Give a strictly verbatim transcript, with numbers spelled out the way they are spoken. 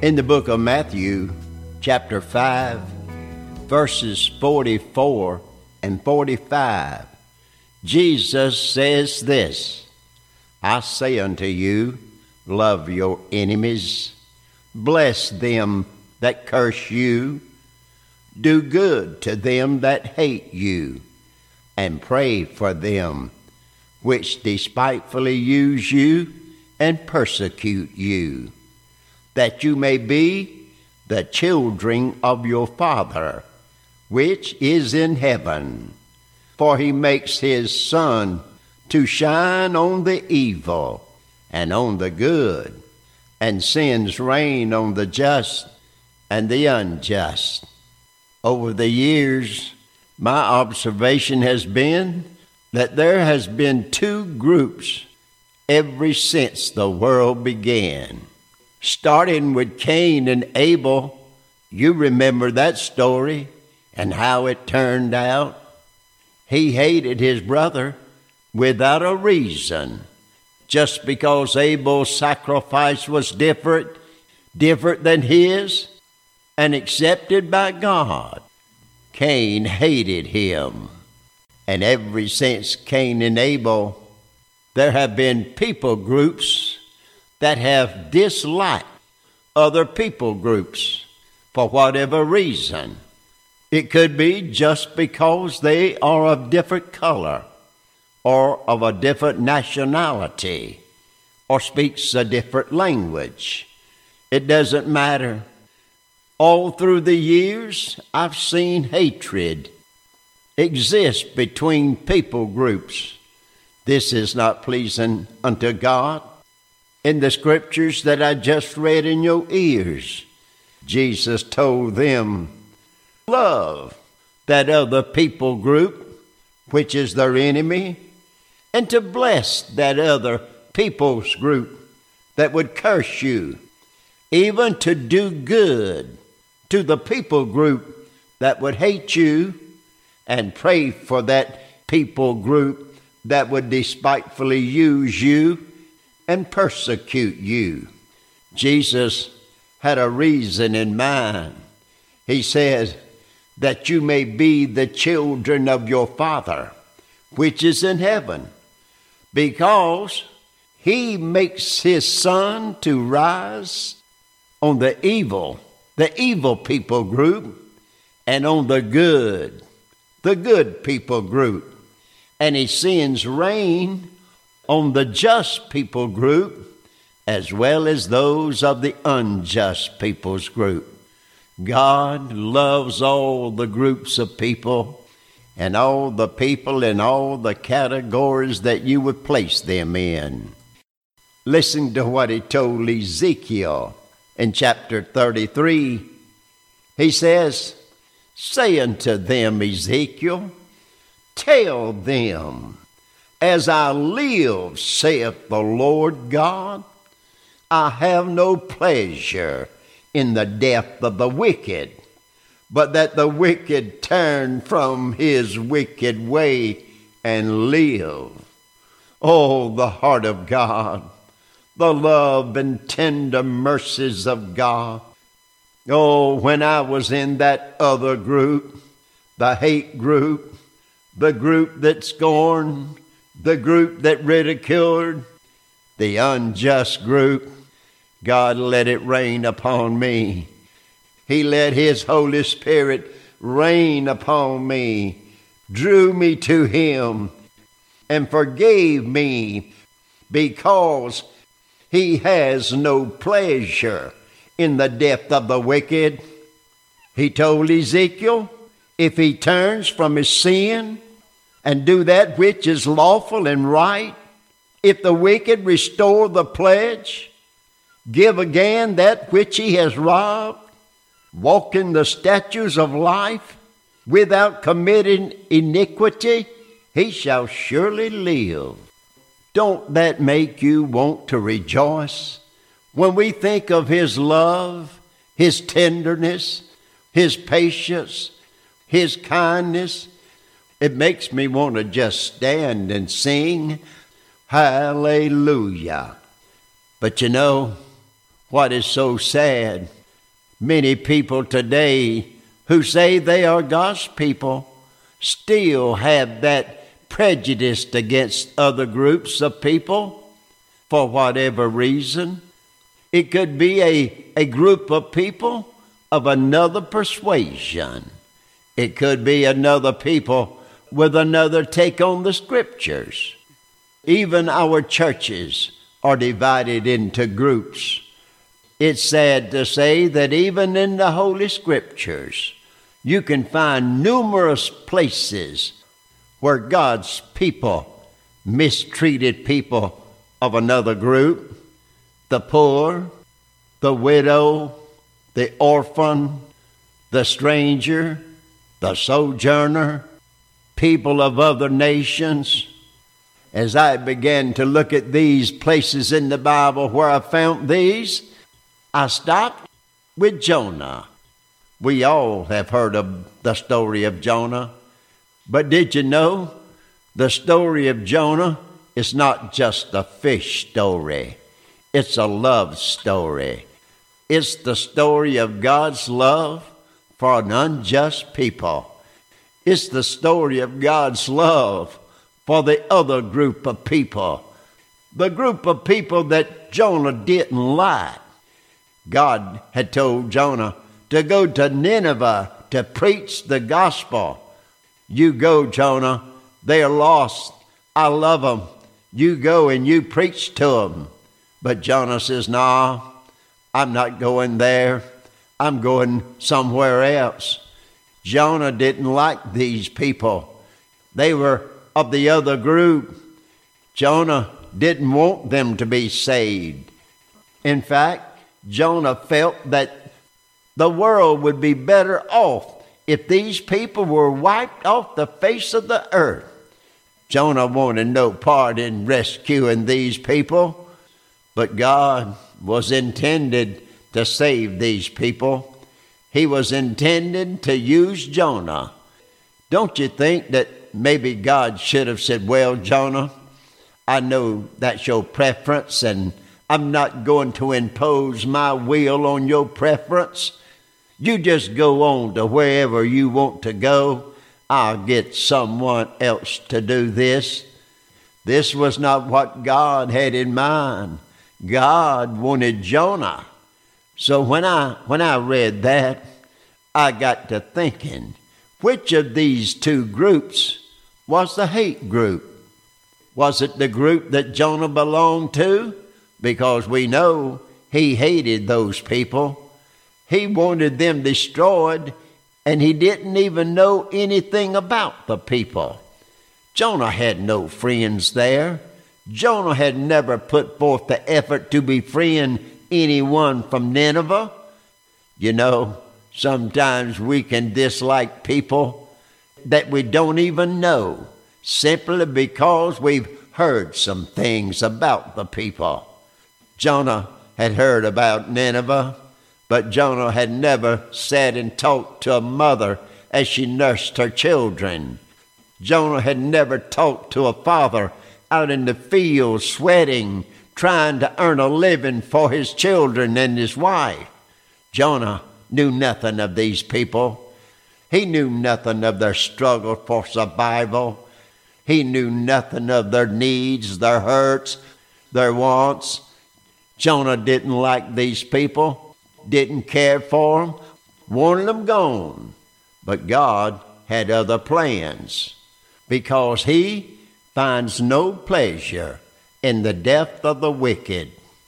In the book of Matthew, chapter five, verses forty-four and forty-five, Jesus says this, I say unto you, love your enemies, bless them that curse you, do good to them that hate you, and pray for them which despitefully use you and persecute you, that you may be the children of your Father, which is in heaven. For he makes his sun to shine on the evil and on the good, and sends rain on the just and the unjust. Over the years, my observation has been that there has been two groups ever since the world began. Starting with Cain and Abel, you remember that story and how it turned out. He hated his brother without a reason, just because Abel's sacrifice was different, different than his, and accepted by God. Cain hated him. And ever since Cain and Abel, there have been people groups that have disliked other people groups for whatever reason. It could be just because they are of different color or of a different nationality or speaks a different language. It doesn't matter. All through the years, I've seen hatred exist between people groups. This is not pleasing unto God. In the scriptures that I just read in your ears, Jesus told them, love that other people group, which is their enemy, and to bless that other people's group that would curse you, even to do good to the people group that would hate you, and pray for that people group that would despitefully use you and persecute you. Jesus had a reason in mind. He said, that you may be the children of your Father, which is in heaven, because he makes his sun to rise on the evil, the evil people group, and on the good, the good people group. And he sends rain on the just people group as well as those of the unjust people's group. God loves all the groups of people and all the people in all the categories that you would place them in. Listen to what he told Ezekiel in chapter thirty-three. He says, say unto them, Ezekiel, tell them, as I live, saith the Lord God, I have no pleasure in the death of the wicked, but that the wicked turn from his wicked way and live. Oh, the heart of God, the love and tender mercies of God. Oh, when I was in that other group, the hate group, the group that scorned, the group that ridiculed, the unjust group, God let it rain upon me. He let his Holy Spirit rain upon me, drew me to him, and forgave me, because he has no pleasure in the death of the wicked. He told Ezekiel, if he turns from his sin and do that which is lawful and right, if the wicked restore the pledge, give again that which he has robbed, walk in the statutes of life without committing iniquity, he shall surely live. Don't that make you want to rejoice when we think of his love, his tenderness, his patience, his kindness? It makes me want to just stand and sing, hallelujah. But you know, what is so sad, many people today who say they are God's people still have that prejudice against other groups of people for whatever reason. It could be a, a group of people of another persuasion. It could be another people with another take on the Scriptures. Even our churches are divided into groups. It's sad to say that even in the Holy Scriptures, you can find numerous places where God's people mistreated people of another group, the poor, the widow, the orphan, the stranger, the sojourner, people of other nations. As I began to look at these places in the Bible where I found these, I stopped with Jonah. We all have heard of the story of Jonah, but did you know the story of Jonah is not just a fish story? It's a love story. It's the story of God's love for an unjust people. It's the story of God's love for the other group of people, the group of people that Jonah didn't like. God had told Jonah to go to Nineveh to preach the gospel. You go, Jonah. They are lost. I love them. You go and you preach to them. But Jonah says, "No, I'm not going there. I'm going somewhere else." Jonah didn't like these people. They were of the other group. Jonah didn't want them to be saved. In fact, Jonah felt that the world would be better off if these people were wiped off the face of the earth. Jonah wanted no part in rescuing these people, but God was intended to save these people. He was intended to use Jonah. Don't you think that maybe God should have said, "Well, Jonah, I know that's your preference, and I'm not going to impose my will on your preference. You just go on to wherever you want to go. I'll get someone else to do this." This was not what God had in mind. God wanted Jonah. So when I when I read that, I got to thinking, which of these two groups was the hate group? Was it the group that Jonah belonged to? Because we know he hated those people. He wanted them destroyed, and he didn't even know anything about the people. Jonah had no friends there. Jonah had never put forth the effort to befriend anyone from Nineveh. You know, sometimes we can dislike people that we don't even know, simply because we've heard some things about the people. Jonah had heard about Nineveh, but Jonah had never sat and talked to a mother as she nursed her children. Jonah had never talked to a father out in the field sweating, trying to earn a living for his children and his wife. Jonah knew nothing of these people. He knew nothing of their struggle for survival. He knew nothing of their needs, their hurts, their wants. Jonah didn't like these people, didn't care for them, wanted them gone. But God had other plans, because he finds no pleasure in the death of the wicked.